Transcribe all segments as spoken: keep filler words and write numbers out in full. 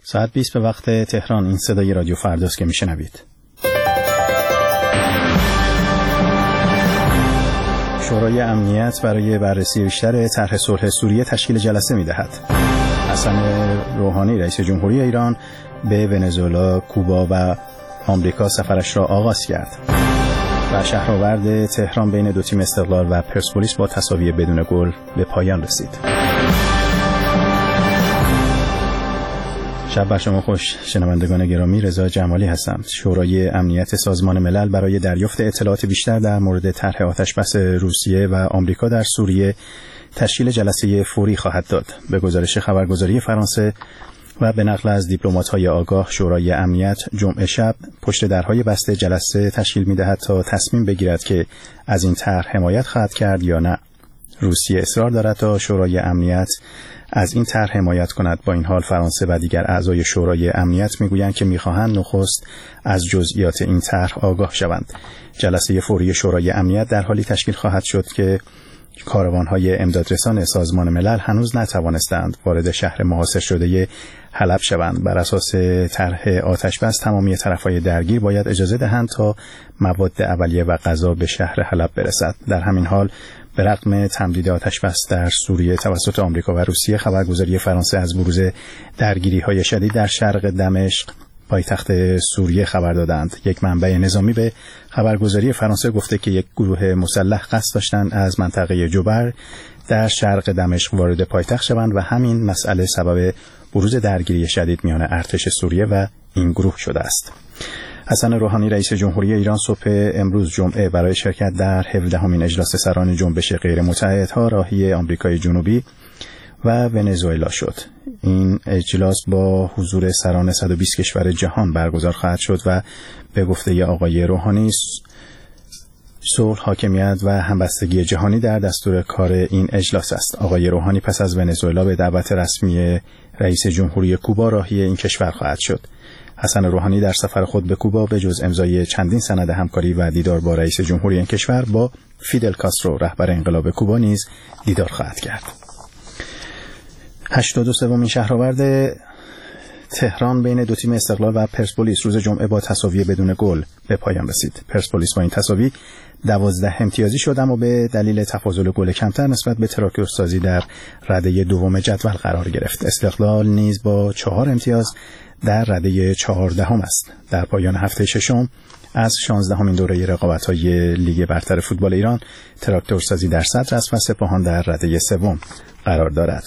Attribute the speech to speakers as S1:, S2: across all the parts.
S1: ساعت بیست به وقت تهران. این صدای رادیو فرداست که میشنوید. شورای امنیت برای بررسی بیشتر طرح صلح سوریه تشکیل جلسه می‌دهد. حسن روحانی رئیس جمهوری ایران به ونزوئلا، کوبا و آمریکا سفرش را آغاز کرد. و شهرآورد تهران بین دو تیم استقلال و پرسپولیس با تساوی بدون گل به پایان رسید. شب بر شما خوش شنوندگان گرامی، رضا جمالی هستم. شورای امنیت سازمان ملل برای دریافت اطلاعات بیشتر در مورد طرح آتشبس روسیه و آمریکا در سوریه تشکیل جلسه فوری خواهد داد. به گزارش خبرگزاری فرانسه و به نقل از دیپلمات‌های آگاه، شورای امنیت جمعه شب پشت درهای بسته جلسه تشکیل می‌دهد تا تصمیم بگیرد که از این طرح حمایت خواهد کرد یا نه. روسیه اصرار دارد تا شورای امنیت از این طرح حمایت کند. با این حال فرانسه و دیگر اعضای شورای امنیت میگویند که میخواهند نخست از جزئیات این طرح آگاه شوند. جلسه فوری شورای امنیت در حالی تشکیل خواهد شد که کاروان‌های امدادرسان سازمان ملل هنوز نتوانستند وارد شهر محاصره شده حلب شوند. بر اساس طرح آتشبس تمامی طرف‌های درگیر باید اجازه دهند تا مواد اولیه و غذا به شهر حلب برسد. در همین حال به رغم تمدید آتشبس در سوریه توسط آمریکا و روسیه، خبرگزاری فرانسه از بروز درگیری‌های شدید در شرق دمشق پایتخت سوریه خبر دادند. یک منبع نظامی به خبرگزاری فرانسه گفته که یک گروه مسلح قصد داشتند از منطقه جبر در شرق دمشق وارد پایتخت شوند و همین مسئله سبب بروز درگیری شدید میان ارتش سوریه و این گروه شده است. حسن روحانی رئیس جمهوری ایران صبح امروز جمعه برای شرکت در هفدهمین اجلاس سران جنبش غیر متحدها راهی آمریکای جنوبی و ونزوئلا شد. این اجلاس با حضور سران صد و بیست کشور جهان برگزار خواهد شد و به گفته آقای روحانی صلح، حاکمیت و همبستگی جهانی در دستور کار این اجلاس است. آقای روحانی پس از ونزوئلا به دعوت رسمی رئیس جمهوری کوبا راهی این کشور خواهد شد. حسن روحانی در سفر خود به کوبا به جز امضای چندین سند همکاری و دیدار با رئیس جمهوری این کشور با فیدل کاسترو رهبر انقلاب کوبا نیز دیدار خواهد کرد. هشتاد و سومین شهرآورد تهران بین دو تیم استقلال و پرسپولیس روز جمعه با تساوی بدون گل به پایان رسید. پرسپولیس با این تساوی دوازده امتیازی شد، اما به دلیل تفاضل گل کمتر نسبت به تراکتورسازی در رده دوم جدول قرار گرفت. استقلال نیز با چهار امتیاز در رده چهاردهم است. در پایان هفته ششم از شانزدهمین دوره رقابت‌های لیگ برتر فوتبال ایران، تراکتورسازی در صدر است و سپاهان در رده سوم قرار دارد.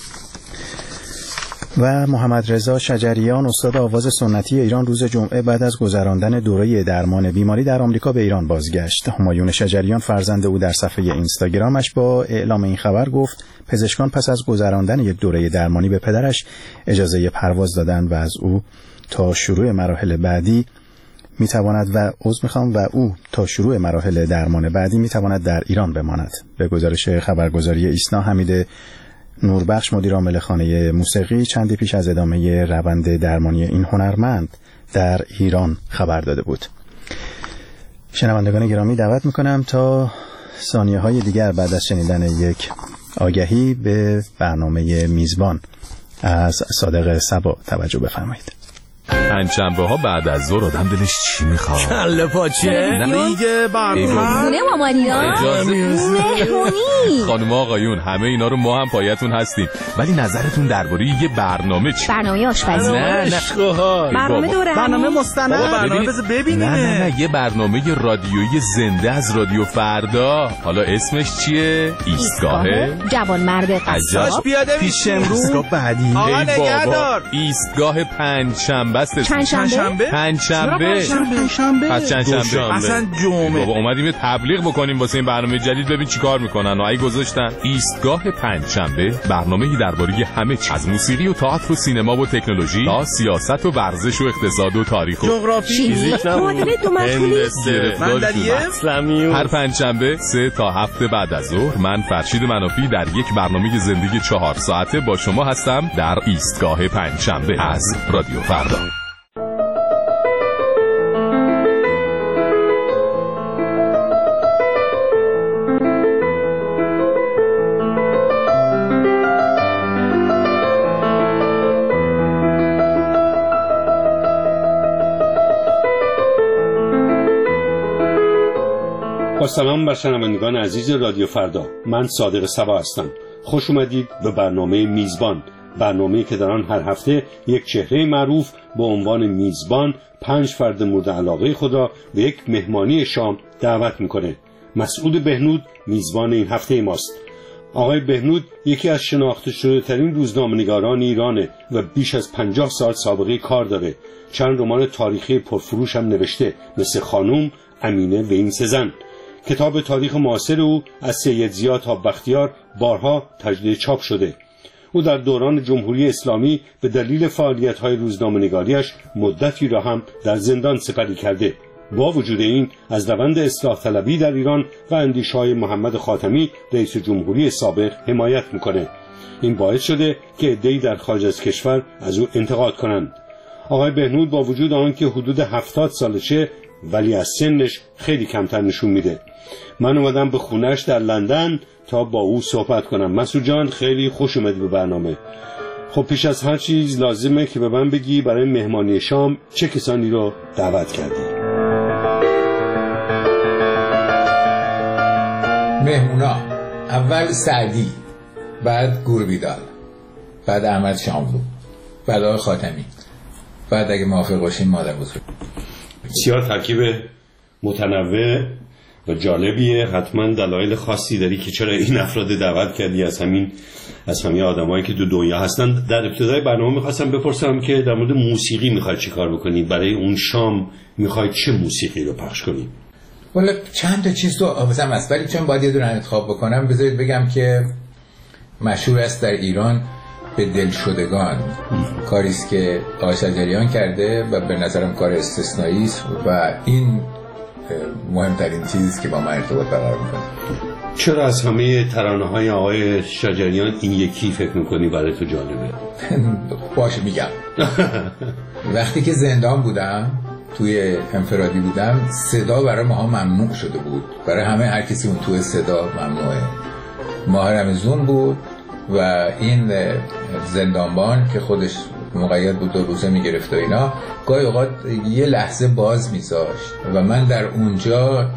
S1: و محمد رضا شجریان استاد آواز سنتی ایران روز جمعه بعد از گذراندن دوره درمان بیماری در آمریکا به ایران بازگشت. همایون شجریان فرزند او در صفحه اینستاگرامش با اعلام این خبر گفت پزشکان پس از گذراندن یک دوره درمانی به پدرش اجازه پرواز دادند و از او تا شروع مراحل بعدی میتواند و عذر میخوام و او تا شروع مراحل درمان بعدی میتواند در ایران بماند. به گزارش خبرگزاری ایسنا، حمید نوربخش مدیر عامل خانه موسیقی چندی پیش از ادامه روند درمانی این هنرمند در ایران خبر داده بود. شنوندگان گرامی، دعوت میکنم تا ثانیه های دیگر بعد از شنیدن یک آگهی به برنامه میزبان از صادق صبا توجه بفرمایید.
S2: پنجشنبه ها بعد از ظهر آدم دلش چی میخواد؟
S3: کله پاچه،
S2: لیگ برنامه،
S4: خونه مامانیا، مهمونی.
S2: خانم آقایون، همه اینا رو ما هم پایتون هستیم، ولی نظرتون درباره یه برنامه چی؟
S4: برنامه آشپزی،
S2: نه نه
S4: برنامه دوره،
S3: برنامه مستند، برنامه بذار ببینیم.
S2: نه نه نه یه برنامه رادیویی زنده از رادیو فردا. حالا اسمش چیه؟ ایستگاه
S4: جوان مرد قصاب.
S3: پیاده پیش امروز
S2: ایستگاه بعدی.
S3: آقا نگهدار.
S2: ایستگاه پنجشنبه است.
S4: چندشنبه؟
S2: پنجشنبه.
S3: پنجشنبه.
S2: پس چندشنبه.
S3: اصلا جمعه.
S2: بابا اومدیم تبلیغ بکنیم واسه این برنامه جدید، ببین چیکار میکنن. اگه گذاشتن ایستگاه پنجشنبه، برنامه‌ای درباره همه چیز، از موسیقی و تئاتر و سینما و تکنولوژی تا سیاست و ورزش و اقتصاد و تاریخ و
S3: جغرافی،
S4: فیزیک، معادله دو مشغولی،
S3: اسلامی.
S2: هر پنجشنبه سه تا هفت بعد از ظهر من فرشید منافی در یک برنامه زندگی چهار ساعته با شما هستم در ایستگاه پنجشنبه از رادیو فردا.
S5: با سلام بر شنوندگان عزیز رادیو فردا، من صادق صبا هستم. خوش اومدید به برنامه میزبان، برنامه‌ای که در آن هر هفته یک چهره معروف با عنوان میزبان پنج فرد مورد علاقه خود را به یک مهمانی شام دعوت میکنه. مسعود بهنود میزبان این هفته ماست. آقای بهنود یکی از شناخته شده ترین روزنامه‌نگاران ایرانه و بیش از پنجاه سال سابقه کار داره. چند رمان تاریخی پرفروش هم نوشته، مثل خانم، امینه و این سه زن. کتاب تاریخ معاصر او از سید ضیا تا بختیار بارها تجدید چاپ شده. او در دوران جمهوری اسلامی به دلیل فعالیت‌های روزنامه‌نگاریش مدتی را هم در زندان سپری کرده. با وجود این از روند اصلاح طلبی در ایران و اندیشه‌های محمد خاتمی رئیس جمهوری سابق حمایت می‌کنه. این باعث شده که عده‌ای در خارج از کشور از او انتقاد کنند. آقای بهنود با وجود آنکه حدود هفتاد سالشه ولی از سنش خیلی کمتر نشون میده. من اومدم به خونه‌اش در لندن تا با او صحبت کنم. مسعود جان خیلی خوش اومدی به برنامه. خب پیش از هر چیز لازمه که به من بگی برای مهمانی شام چه کسانی رو دعوت کردی؟
S6: مهمونا اول سعدی، بعد گوربیدال، بعد احمد شاملو، بعد آقای خاتمی، بعد اگه موافق باشین مادر بزرگ.
S5: بسیار ترکیب متنوع و جالبیه. حتما دلایل خاصی داری که چرا این افراد دعوت کردی از همین از همین آدمایی که دو دنیا هستن. در ابتدای برنامه می‌خواستم بپرسم که در مورد موسیقی می‌خوای چی کار بکنی؟ برای اون شام می‌خوای چه موسیقی رو پخش کنی؟
S6: والا چند تا چیز تو مثلا مسئله چون باید یه دونه انتخاب بکنم. بذارید بگم که مشهور است در ایران به دلشدگان، کاری است که آقای شجریان کرده و به نظرم کار استثنایی است و این مهمترین چیزی که با من ارتباط برقرار میکنه.
S5: چرا از همه ترانه‌های آقای شجریان این یکی فکر میکنی برای تو جالبه؟
S6: باشه میگم. وقتی که زندان بودم، توی انفرادی بودم، صدا برای ماها ممنوع شده بود. برای همه هر کسی اون توی صدا ممنوعه. ماه رمضان بود و این زندانبان که خودش مقید بود دو روزه میگرفت و اینا، گاهی اوقات یه لحظه باز میذاشت و من در اونجا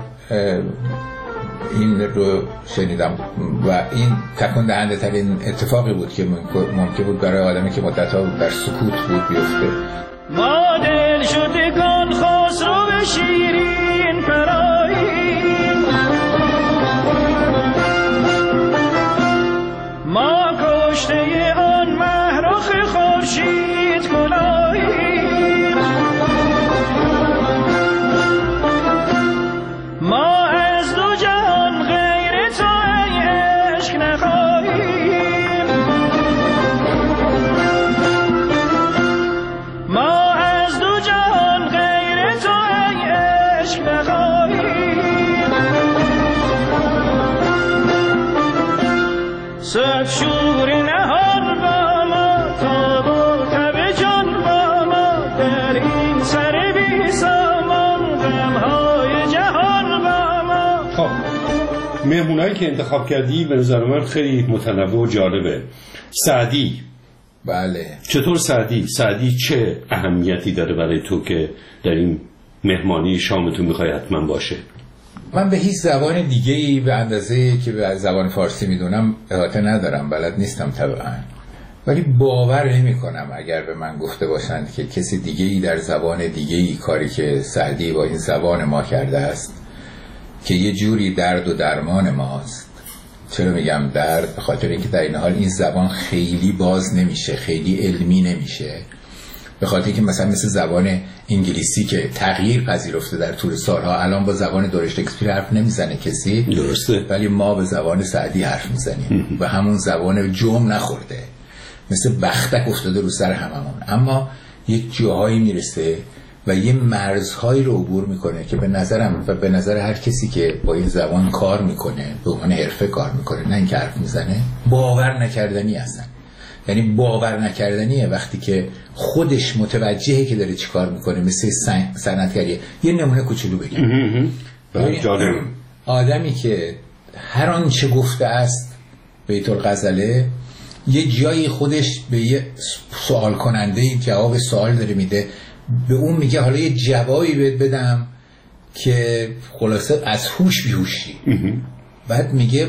S6: این رو شنیدم و این تکون دهنده ترین اتفاقی بود که ممکن بود برای آدمی که مدت‌ها در سکوت بود بیفته.
S7: ما دل شدگان خسرو شیرین پراییم، ما کشته آن مهرخ خورشید کلاییم، ما از دو جهان غیر تو ای عشق نخواهیم، ما از دو جهان غیر تو ای عشق نخواهیم، صد شور نهان با ما تا با تب جان با ما، در این سر بی سامان غمهای جهان با ما.
S5: خب مهمونایی که انتخاب کردی به نظر من خیلی متنوع و جالبه. سعدی،
S6: بله.
S5: چطور سعدی؟ سعدی چه اهمیتی داره برای تو که در این مهمانی شامتون میخوای حتما باشه؟
S6: من به هیچ زبان دیگه‌ای به اندازه که به زبان فارسی میدونم احاطه ندارم، بلد نیستم طبعا، ولی باور نمی کنم اگر به من گفته باشند که کسی دیگه‌ای در زبان دیگه‌ای کاری که سعدی با این زبان ما کرده است که یه جوری درد و درمان ماست. چرا میگم درد؟ به خاطر اینکه در این حال این زبان خیلی باز نمیشه، خیلی علمی نمیشه، به خاطر اینکه مثلا مثل زبان انگلیسی که تغییر پذیرفته در طول سالها، الان با زبان دور شکسپیر حرف نمیزنه کسی،
S5: درسته،
S6: ولی ما به زبان سعدی حرف میزنیم و همون زبان جم نخورده، مثل بختک افتاده رو سر هممون، اما یک جاهایی میرسه و یه مرزهایی رو عبور میکنه که به نظرم و به نظر هر کسی که با این زبان کار میکنه، به عنوان حرفه کار میکنه، نه اینکه حرف میزنه، باور نکردنی هستن. یعنی باور نکردنیه وقتی که خودش متوجهه که داره چیکار میکنه، مثل صنعتگریه. یه نمونه کوچولو بگم. آدمی که هر آنچه گفته است بیت الغزله، یه جایی خودش به یه سوال کننده جواب سوال داره میده، به اون میگه حالا یه جوابی بهت بدم که خلاصه از هوش بیهوشی. بعد میگه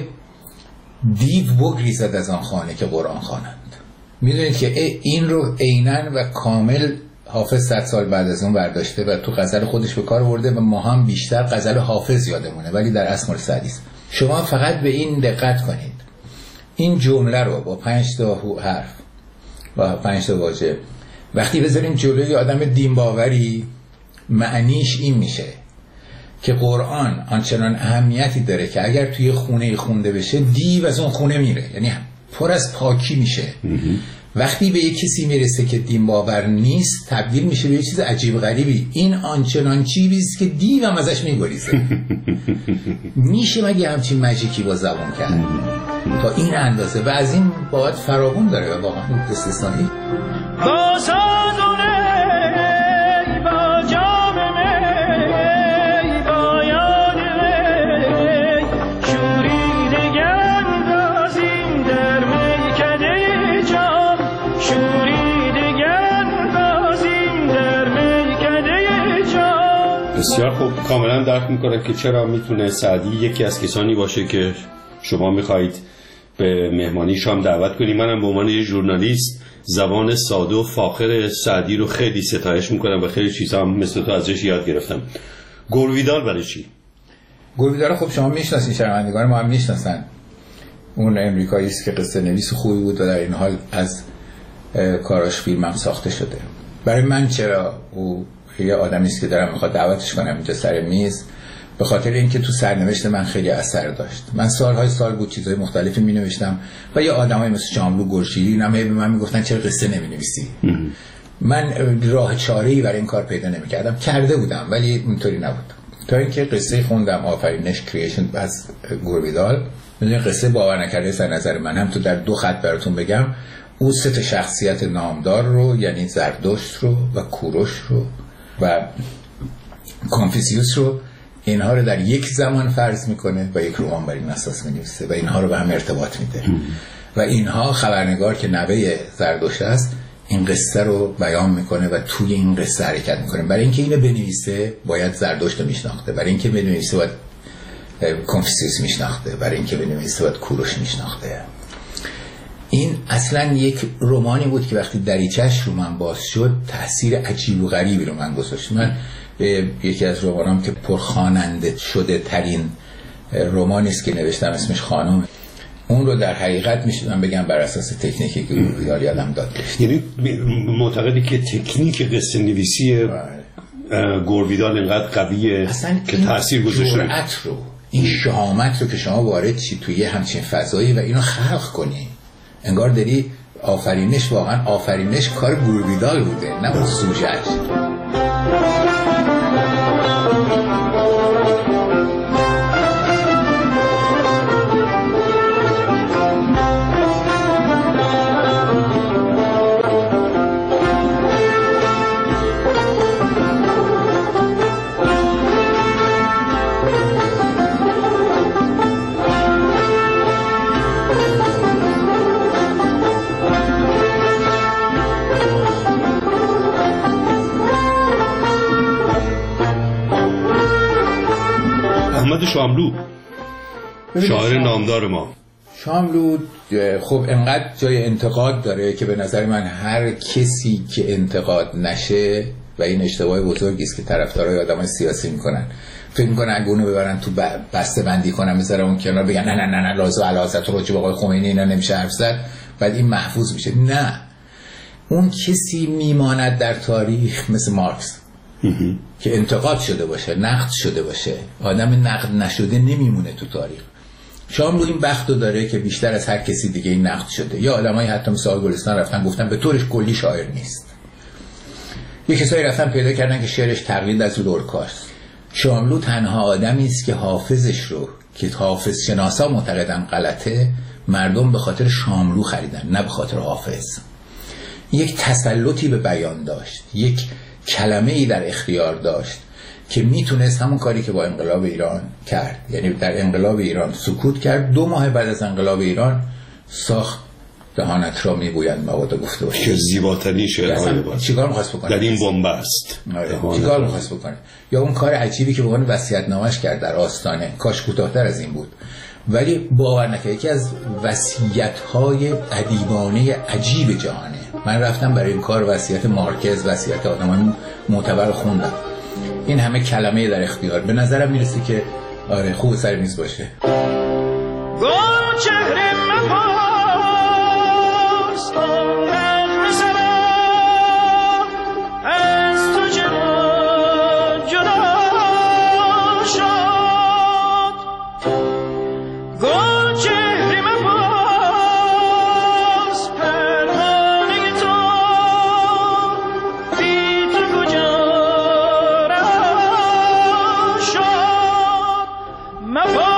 S6: دیو بگریزد از آن خانه که قرآن خوانند. میدونید که این رو عیناً و کامل حافظ صد سال بعد از اون برداشته و تو غزل خودش به کار برده و ما هم بیشتر غزل حافظ یادمونه، ولی در اصل مال سعدی است. شما فقط به این دقت کنید، این جمله رو با پنج تا حرف و پنج تا واژه وقتی بذاریم جلوی آدم دین باوری، معنیش این میشه که قرآن آنچنان اهمیتی داره که اگر توی خونه خونده بشه دیو از اون خونه میره، یعنی پر از پاکی میشه. وقتی به یک کسی میرسه که دین باور نیست تبدیل میشه به یه چیز عجیب غریبی. این آنچنان چیزی است که دیو هم ازش میگریزه. میشه مگه همچین ماجیکی با زبان کرد تا این اندازه؟ و از این باید فراوون داره و واقعا استثنایی.
S7: با سازونه با جام می با یاد می شوریده گندازیم در میکده جام، شوریده گندازیم در میکده جام.
S5: بسیار خوب، کاملا درک میکنم که چرا میتونه سعدی یکی از کسانی باشه که شما میخواهید به مهمانی شام دعوت کنید. منم به عنوان یه ژورنالیست زبان ساده و فاخر سعدی رو خیلی ستایش میکنم و خیلی چیزا هم مثل تو ازش یاد گرفتم. گرویدال برای چی؟
S6: گرویدال خب شما میشناسین، شنوندگان ما هم میشناسن. اون امریکایی است که قصه نویس خوبی بود و در این حال از کاراش فیلم هم ساخته شده. برای من چرا او یه آدمی است که دارم میخواد دعوتش کنم اینجا سر میز؟ به خاطر اینکه تو سرنوشت من خیلی اثر داشت. من سالهای سال بود چیزهای مختلفی می نوشتم و یه آدمایی مثل شاملو گرشیری هم به من میگفتن چرا قصه نمی نویسی؟ من راه چاره‌ای برای این کار پیدا نمی‌کردم. کرده بودم ولی اونطوری نبود. تا اینکه قصه خوندم آفرینش کریشن از گرویدال. میدونید قصه باور نکرده از نظر من هم تو در دو خط براتون بگم. او سه تا شخصیت نامدار رو، یعنی زردشت رو و کوروش رو و کنفوسیوس رو، اینها رو در یک زمان فرض میکنه و یک رمان بر این اساس می‌نویسه و اینها رو به هم ارتباط میده. و اینها خبرنگار که نوه زردشت است این قصه رو بیان میکنه و توی این قصه حرکت میکنه. برای اینکه اینو بنویسه باید زردشت رو میشناخته، برای اینکه بنویسه باید کنفوسیوس میشناخته، برای اینکه بنویسه باید کوروش میشناخته. این اصلا یک رمانی بود که وقتی دریچه‌اش رو من باز شد تأثیر عجیب و غریبی رو من گذاشت. من یکی از رمانام که پرخواننده شده ترین رمانی است که نوشتم اسمش خانم، اون رو در حقیقت میشدم بگم بر اساس تکنیکی که گرویدال یادم داد داشت.
S5: یعنی معتقدی که تکنیک قصه نویسی گرویدال اینقدر قویه که تاثیر گذاشته؟
S6: جرأت رو، این شهامت رو که شما وارد چی توی همچین فضایی و اینو خلق کنی، انگار داری آفرینش، واقعا آفرینش کار گرویدال بوده نه اون سوژه‌اش.
S5: شاملو شاعر نامدار ما.
S6: شاملو خب انقدر جای انتقاد داره که به نظر من هر کسی که انتقاد نشه، و این اشتباه بزرگی است که طرفدارای آدمای سیاسی میکنن، فکر میکنن اگه اونو ببرن تو بسته بندی کنن میذارن اون کنار بگن نه نه نه نه لازم علازت راجع به آقای خمینی اینا نمیشه حرف زد، بعد این محفوظ میشه. نه، اون کسی میماند در تاریخ مثل مارکس که انتقاد شده باشه، نقد شده باشه. آدم نقد نشده نمیمونه تو تاریخ. شاملو این بختو داره که بیشتر از هر کسی دیگه این نقد شده. یا آدمایی حتی مثل آقای گلستان رفتن گفتن به طورش کلی شاعر نیست. یه کسایی رفتن پیدا کردن که شعرش تقلید از لورکاست. شاملو تنها آدمی است که حافظش رو که حافظ شناسا معتقدن غلطه، مردم به خاطر شاملو خریدن نه به خاطر حافظ. یک تسلطی به بیان داشت، یک کلمه ای در اختیار داشت که میتونست همون کاری که با انقلاب ایران کرد، یعنی در انقلاب ایران سکوت کرد، دو ماه بعد از انقلاب ایران ساخت دهانت را میبویند مبادا گفته باشی.
S5: که زیباترین شعرهای باز
S6: چیکار می‌خواست بکنه
S5: در این بنبست؟
S6: چیکار می‌خواست بکنه؟ یا اون کار عجیبی که به عنوان وصیت‌نامه‌اش کرد در آستانه، کاش کوتاه‌تر از این بود، ولی باور نکنید یکی از وصیت‌های ادیبانه عجیب جهانه. من رفتم برای این کار وصیت مارکز، وصیت آدمان معتبر خوندم. این همه کلمه در اختیار، به نظرم میرسه که آره خوب سر میز باشه.
S7: گل چهره مپاس نغمه سرا از تو جدا جدا شد. گل چهره مپاس پروانه تو بی تو کجا رها شد. مپاس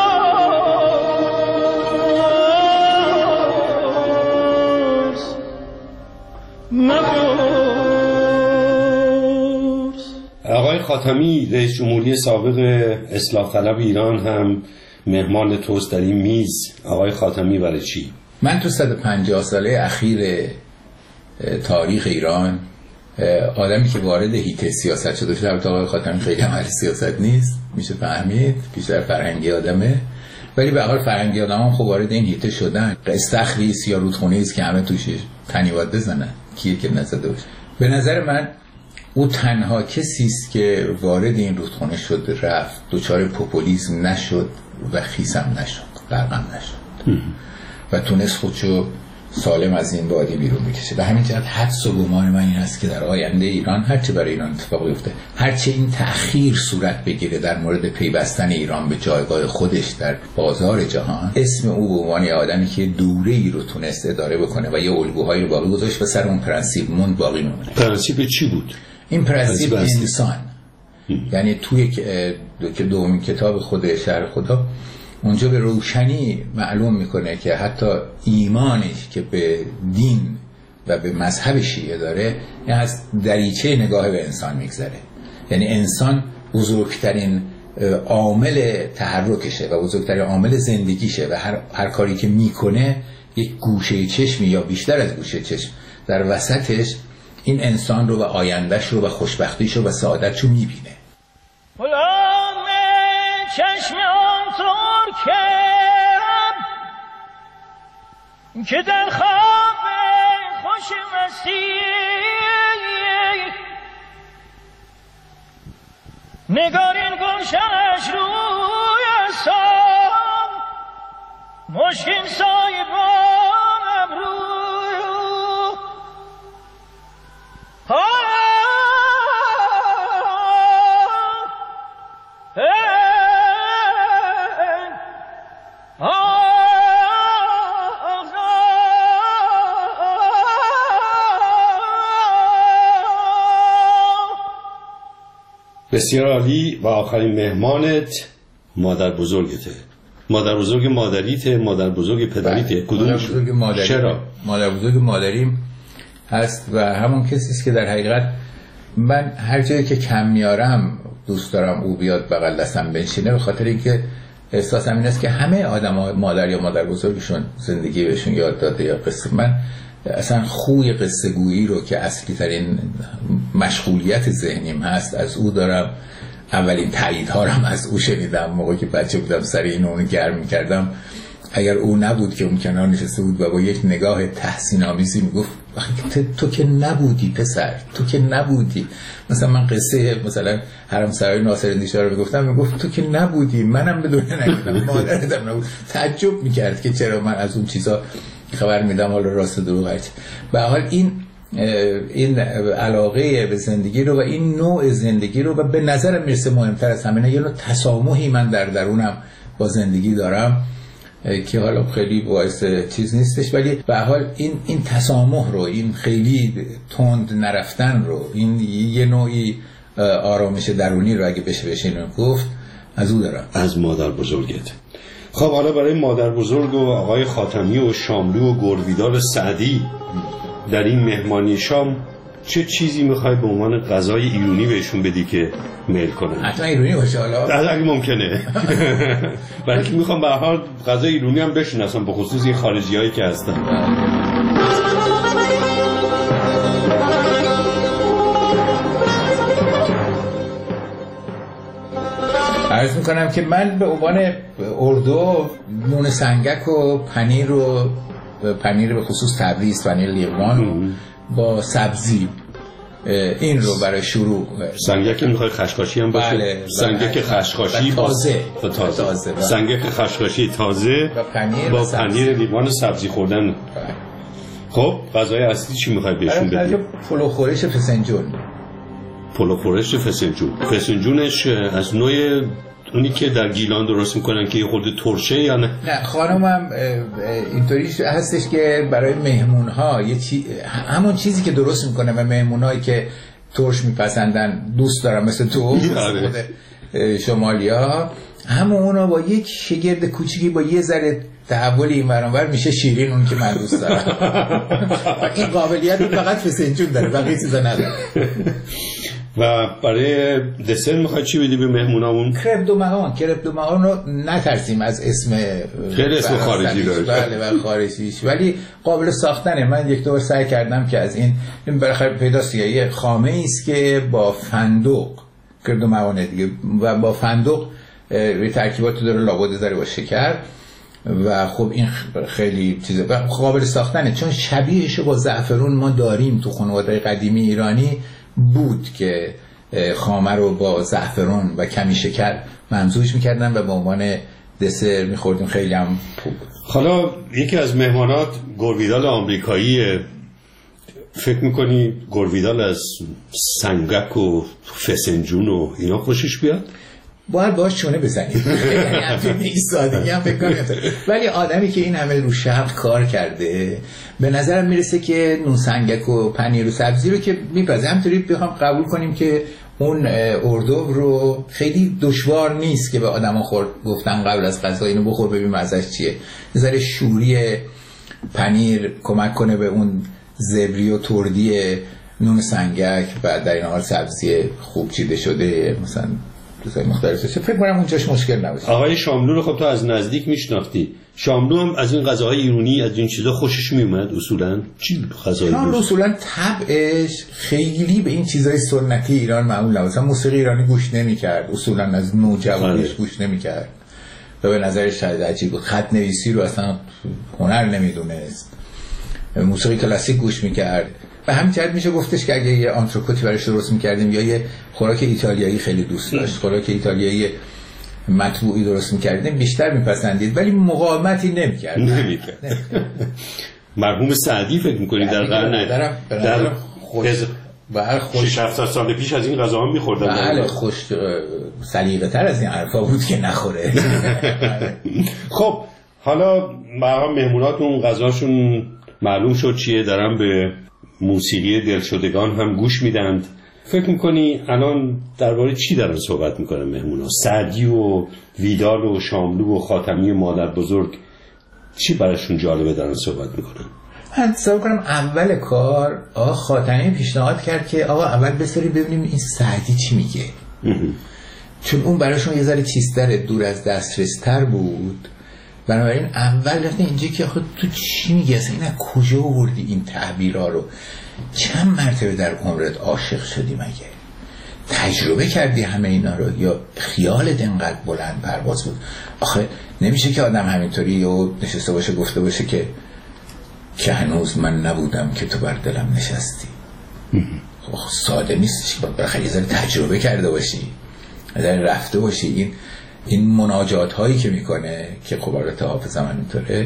S5: آقای خاتمی، رئیس جمهوری سابق اصلاح طلب ایران هم مهمان توست در این میز. آقای خاتمی برای چی؟
S6: من تو صد و پنجاه ساله اخیر تاریخ ایران آدمی که وارد هیته سیاست شده شده، البته آقای خاتمی خیلی عمل سیاست نیست، میشه فهمید بیشتر فرهنگی آدمه، ولی به هر فرهنگی آدم هم خب وارد این هیته شدن. استخریست یا رودخونه است که همه توش تنیواد بزنن، کیه که نزده باشه. به نظر من او تنها کسی است که وارد این رودخونه شد، رفت، دچار پوپولیسم نشد و خیسم نشد، غرقم نشد و تونست خودشو سالم از این وادی بیرون بکشه. به همین جهت حدس و گمان من این است که در آینده ایران هرچه برای ایران اتفاق بیفته، هرچه این تأخیر صورت بگیره در مورد پیوستن ایران به جایگاه خودش در بازار جهان، اسم او به عنوان آدمی که دوره ای رو تونست اداره بکنه و یه الگوهایی رو باقی گذاشت و سر اون پرنسیپ موند باقی میمونه.
S5: پرنسیپ چی بود؟
S6: این پرنسیپ انسان. یعنی توی که دومین کتاب خود شرح خدا اونجا به روشنی معلوم میکنه که حتی ایمانی که به دین و به مذهب شیعه داره این از دریچه نگاه به انسان میگذره. یعنی انسان بزرگترین عامل تحرکشه و بزرگترین عامل زندگیشه و هر, هر کاری که میکنه یک گوشه چشمی یا بیشتر از گوشه چشم در وسطش این انسان رو و آیندهش رو و خوشبختیش رو و سعادتش رو میبینه.
S7: غلام چشم آن ترکم که در خواب خوش مستی نگارین گلشنش روی سام مشکین سایبان ابرو
S5: بسیار عالی. و آخرین مهمانت مادر بزرگته. مادر بزرگ مادریته، مادر بزرگ پدریته. کدومش؟
S6: مادر بزرگ مادری.
S5: چرا؟
S6: مادر بزرگ مادریم هست و همون کسی است که در حقیقت من هر جایی که کم میارم دوست دارم او بیاد بغل دستم بنشینه، به خاطر اینکه احساسم این است که همه آدم‌ها مادر یا مادر بزرگشون زندگی بهشون یاد داده یا قصه. من اصلا خوی قصه گویی رو که اصلی ترین مشغولیت ذهنیم هست از او دارم. اولین تاییدها رو هم از او شنیدم موقعی که بچه بودم، سر این اون گرم می‌کردم. اگر او نبود که اون کنار نشسته بود و با یک نگاه تحسین آمیزی میگفت تو که نبودی پسر، تو که نبودی. مثلا من قصه مثلا حرم سرای ناصرالدین شاه رو میگفتم، میگفت تو که نبودی، منم به دنیا نیومدم، مادرم نبود. تعجب میکرد که چرا من از اون چیزا خبر میدم، حالا راست دروغ هست. به حال این این علاقه به زندگی رو و این نوع زندگی رو و به نظرم میرسه مهمتر از همه یه نوع تسامحی من در درونم با زندگی دارم که حالا خیلی باعث چیز نیستش، ولی به هر حال این این تسامح رو، این خیلی تند نرفتن رو، این یه نوعی آرامش درونی رو اگه بشه بشه اینو گفت از او دارم.
S5: از مادر بزرگت. خب حالا برای مادر بزرگ و آقای خاتمی و شاملو و گرویدار سعدی در این مهمانی شام چه چیزی میخوای به عنوان غذای ایرانی بهشون بدی که میل کنن؟
S6: حتما ایرانی باشه حالا
S5: اگه ممکنه. بلکه میخوام به هر حال غذای ایرانی هم بشناسم، به خصوص این خارجیایی که هستن.
S6: عرض میکنم که من به عنوان اردو نون سنگک و پنیر رو پنیر به خصوص تبریز پنیر لیوان با سبزی این رو برای شروع.
S5: سنگک میخوای خشخاشی هم باشه؟
S6: بله.
S5: سنگک خشخاشی
S6: تازه
S5: با تازه,
S6: تازه.
S5: سنگک خشخاشی تازه
S6: با پنیر
S5: با
S6: پنیر
S5: لیوان و سبزی خوردن. بله. خب غذای اصلی چی میخوای بهشون بدی؟
S6: پلو خورش فسنجون.
S5: پلو خورش فسنجون. فسنجونش از نوع اونی که در گیلان درست میکنن که یه خورده ترشه یا نه؟
S6: نه خانمم اینطوری هستش که برای مهمونها یه چی... همون چیزی که درست میکنه و مهمونایی که ترش میپسندن دوست دارم مثل تو شمالیا، همون اونا با یک شگرد کوچیکی با یه ذره تحول این برانور میشه شیرین، اون که من دوست دارم. این قابلیت فقط فسنجون داره بقیه چیزا نداره.
S5: و برای دسر میخوای چی بدی به مهمونامون؟
S6: کرپ دو مهان. کرپ دو مهان رو نترسیم از اسم،
S5: خیلی اسم خارجی داره.
S6: بله و خارجیش ولی قابل ساختنه. من یک دور سعی کردم که از این این بالاخره پیداست یه خامه ای است که با فندق، کرپ دو مهان دیگه، و با فندق ترکیبات داره، لابد داره با شکر و خب این خیلی چیزه و قابل ساختنه، چون شبیهشو با زعفرون ما داریم تو خانواده قدیمی ایرانی بود که خامه رو با زعفران و کمی شکر ممزوج میکردن و به عنوان دسر میخوردیم. خیلی هم خوب.
S5: حالا یکی از مهمانات گورویدال آمریکایی، فکر میکنی گورویدال از سنگک و فسنجون و اینا خوشش بیاد؟
S6: باید باش چونه بزنید. این سادگی هم فکر کنم، ولی آدمی که این همه رو شرق کار کرده به نظرم میرسه که نون سنگک و پنیر و سبزی رو که میپزه همطوری بخوام قبول کنیم که اون اردو رو خیلی دشوار نیست که به آدم ها خورد گفتن قبل از غذا اینو بخور ببین مزهش چیه. نظر شوری پنیر کمک کنه به اون زبری و تردی نون سنگک و در این حال سبزی خوب چیده شده مثلا چیزای مختلفه. فکر کنم اونجاش مشکل نباشه.
S5: آقای شاملو رو خب تو از نزدیک میشناختی. شاملو هم از این غذاهای ایرانی از این چیزا خوشش میومد اصولا؟ چی غذایی؟
S6: شاملو اصولا طبعش خیلی به این چیزای سنتی ایران معمول نبود. مثلا موسیقی ایرانی گوش نمی‌کرد، اصولا از نوجوانیش گوش نمی‌کرد و به نظرش شاید عجیب بود. خط نویسی رو اصلا هنر نمیدونست. موسیقی کلاسیک گوش می‌کرد. و همین جهت میشه گفتش که اگه یه آنتروکوتی براش درست می‌کردیم یا یه خوراک ایتالیایی خیلی دوست داشت، خوراک ایتالیایی مطبوعی درست می‌کردیم بیشتر می‌پسندید، ولی مقاومتی نمی‌کرد.
S5: نمی‌کرد. مرحوم سعدی فکر می‌کنید در قرن در
S6: بله خوش
S5: شش هفتاد سال پیش از این غذاها می‌خوردن؟
S6: بله خوش سلیقه‌تر از این حرفا بود که نخوره.
S5: خب حالا برای مهموناتون غذاشون معلوم شد چیه، دارن به موسیقی دلشدگان هم گوش میدند. فکر میکنی الان درباره چی دارن صحبت میکنن مهمونا؟ سعدی و ویدال و شاملو و خاتمی مادر بزرگ چی براشون جالبه دارن صحبت میکنن؟
S6: من تصور کنم اول کار آقا خاتمی پیشنهاد کرد که آقا اول بساری ببینیم این سعدی چی میگه، چون اون براشون یه ذره چیزتر دور از دسترستر بود. بنابراین اول رفتن اینجا که آخه تو چی میگی اصلا این از کجا آوردی این تعبیرها رو؟ چند مرتبه در عمرت عاشق شدی مگه؟ تجربه کردی همه اینا رو یا خیالت انقدر بلند پرواز بود؟ آخه نمیشه که آدم همینطوری و نشسته باشه گفته باشه که که هنوز من نبودم که تو بر دلم نشستی. خب ساده نیست، بالاخره یه ذره تجربه کرده باشی، یه ذره رفته باشی. این این مناجات هایی که میکنه که خب البته حافظ هم اینطوره،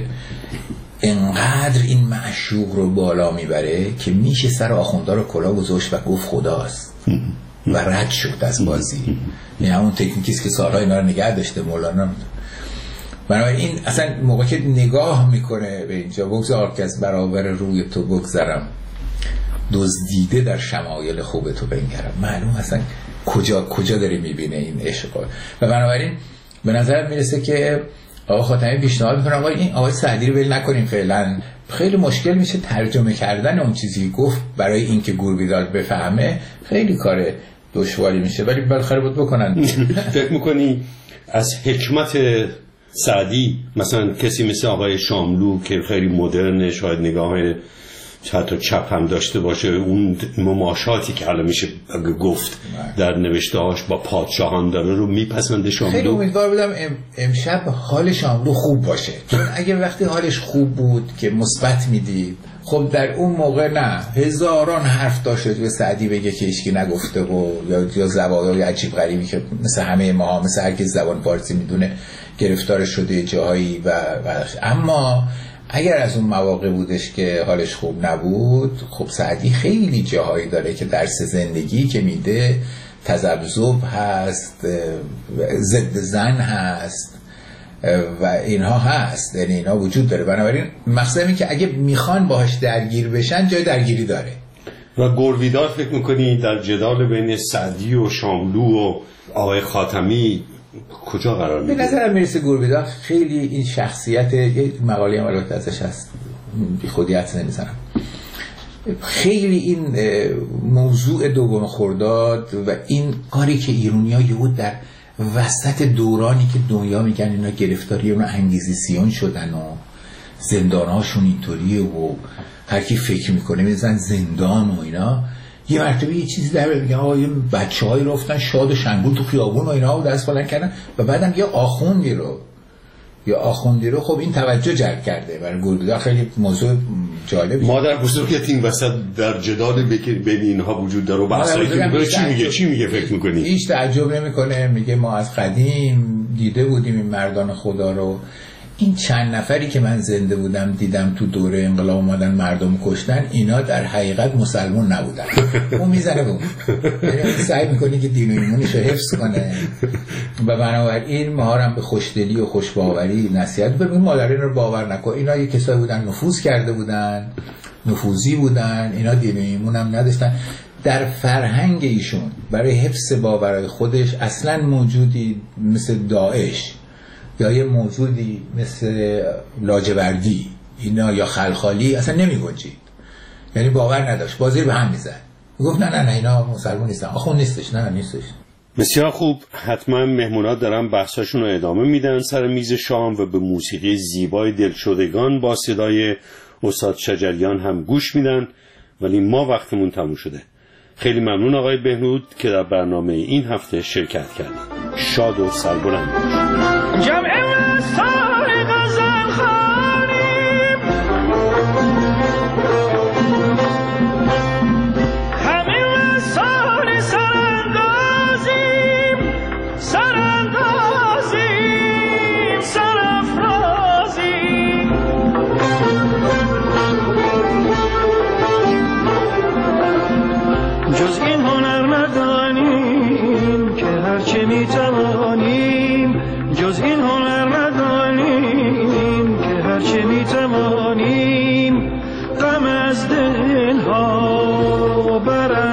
S6: انقدر این معشوق رو بالا میبره که میشه سر آخونده رو کلا گذاشت و گفت خداست و رد شد از بازی. این همون تکنیکیست که سالها اینا رو نگه داشته مولانا. بنابراین این اصلا موقع که نگاه میکنه به اینجا، بگذار که از برابر روی تو بگذرم، دزدیده در شمایل خوب تو بنگرم، معلوم اصلا کجا کجا داری میبینه این عشق. و بنابراین به نظر میرسه که آقا خاتمی پیشنهاد میکنه آقا این آقای سعدی رو ول نکنیم فعلا، خیلی مشکل میشه ترجمه کردن اون چیزی گفت برای اینکه گوربیدال بفهمه، خیلی کار دشواری میشه، ولی بالاخره بود بکنن.
S5: فکر میکنی از حکمت سعدی مثلا کسی مثل آقای شاملو که خیلی مدرن، شاید نگاه حتی چپ هم داشته باشه، اون مماشاتی که حالا میشه گفت در نوشته‌هاش با پادشاهان داره رو میپسنده شاملو.
S6: خیلی امیدوار بودم ام امشب حال شاملو خوب باشه، چون اگه وقتی حالش خوب بود که مثبت میدید، خب در اون موقع نه هزاران حرف داشت به سعدی بگه که هیچکی نگفته و یا یا زبانای عجیب غریبی که مثل همه ما، مثل هر کی زبان فارسی میدونه گرفتار شده جایی و, و اما اگر از اون مواقع بودش که حالش خوب نبود، خب سعدی خیلی جاهایی داره که درس زندگی که میده تذبذب هست، ضد زن هست و اینها هست، یعنی اینها وجود داره. بنابراین مقصدم این که اگه میخوان باهاش درگیر بشن جای درگیری داره.
S5: و گرویداد فکر میکنی در جدال بین سعدی و شاملو و آقای خاتمی کجا قرار میده؟
S6: به نظرم میرسه گرویداد خیلی این شخصیت، یه مقاله هم البته ازش هست بی خودی حدس نمیزنم، خیلی این موضوع دوم خرداد و این کاری که ایرونی‌ها یهو در وسط دورانی که دنیا میگن اینا گرفتاری اون انگیزیسیون شدن و زندانهاشون اینطوریه و هر کی فکر میکنه میزن زندان و اینا، یه مرتبه یه چیزی در میگن آقا یه بچه‌هایی رفتن شاد و شنگول تو خیابون و اینا و دست بلند کردن و بعدم یه آخوندی رو یا آخوندی رو خب این توجه جلب کرده. برای گرویداد خیلی موضوع جالبی.
S5: ما در بزرگیت این وسط در جدال بین اینها وجود داره و بحثایی که میگه چی میگه چی میگه فکر میکنی؟
S6: هیچ تعجب نمیکنه، میگه ما از قدیم دیده بودیم این مردان خدا رو. این چند نفری که من زنده بودم دیدم تو دوره انقلاب اومدن مردم کشتن، اینا در حقیقت مسلمان نبودن. اون میزنه به اون، یعنی سعی میکنه که دین و ایمانش رو حفظ کنه و بنابراین ما هم به خوشدلی و خوشباوری نصیحت ببین مادرین رو باور نکن. اینا یه کسایی بودن نفوذ کرده بودن، نفوذی بودن، اینا دین و ایمان هم نداشتن. در فرهنگ ایشون برای حفظ باورهای خودش اصلا موجودی مثل داعش یا یه موجودی مثل لاجوردی اینا یا خلخالی اصلا نمی گنجید، یعنی باور نداشت، بازی به هم میزد، گفت نه نه نه اینا مسلمان نیستن، آخون نیستش، نه نه نیستش.
S5: بسیار خوب، حتما مهمونا دارن بحثاشون رو ادامه میدن سر میز شام و به موسیقی زیبای دلشدگان با صدای استاد شجریان هم گوش میدن، ولی ما وقتمون تموم شده. خیلی ممنون آقای بهنود که در برنامه این هفته شرکت کردید. شاد و سربلند باشید.
S7: جمع مستان غزل خوانیم، همه مستان سراندازیم، سراندازیم، سرافرازیم. جز این هنر ندانیم که هرچه میتوانیم، جز این هنر ندانیم که هرچه میتوانیم، غم از دلها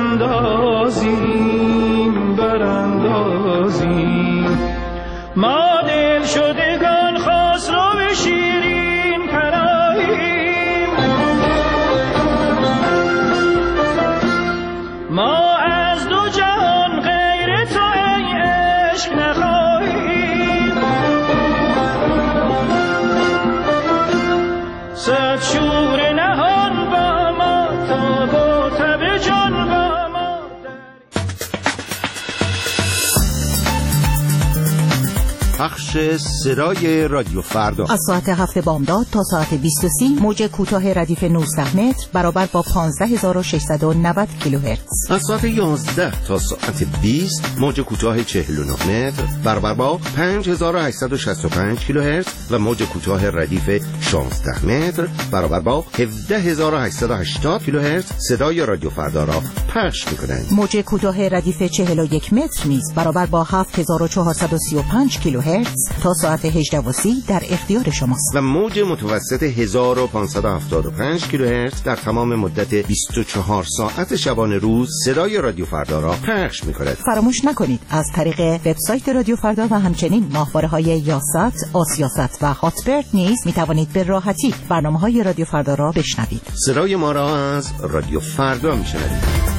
S7: براندازیم، براندازیم. ما دل شدگان خسرو به شیرین پناهیم، ما از دو جهان غیر تو ای عشق نخواهیم. صد شور نهان با ما تا با تب جان با ما.
S8: پخش صدای رادیو فردا
S4: از ساعت هفت بامداد تا ساعت بیست و سه موج کوتاه ردیف نوزده متر برابر با پانزده هزار و ششصد و نود کیلوهرتز.
S8: از ساعت یازده تا ساعت بیست موج کوتاه چهل و نه متر برابر با پنج هزار و هشتصد و شصت و پنج کیلوهرتز و موج کوتاه ردیف شانزده متر برابر با هفده هزار و هشتصد و هشتاد کیلوهرتز صدای رادیو فردا را پخش می‌کنند.
S4: موج کوتاه ردیف چهل و یک متر نیز برابر با هفت هزار و چهارصد و سی و پنج کیلوهرتز تا ساعت هجده و سی در اختیار شماست.
S8: و موج متوسط هزار و پانصد و هفتاد و پنج کیلوهرتز در تمام مدت بیست و چهار ساعت شبانه روز صدای رادیو فردا را پخش می‌کند.
S4: فراموش نکنید از طریق وبسایت رادیو فردا و همچنین ماهواره‌های یاست، آسیاست و هاتبرد نیز می‌توانید به راحتی برنامه‌های رادیو فردا را بشنوید.
S8: صدای ما را از رادیو فردا می‌شنوید.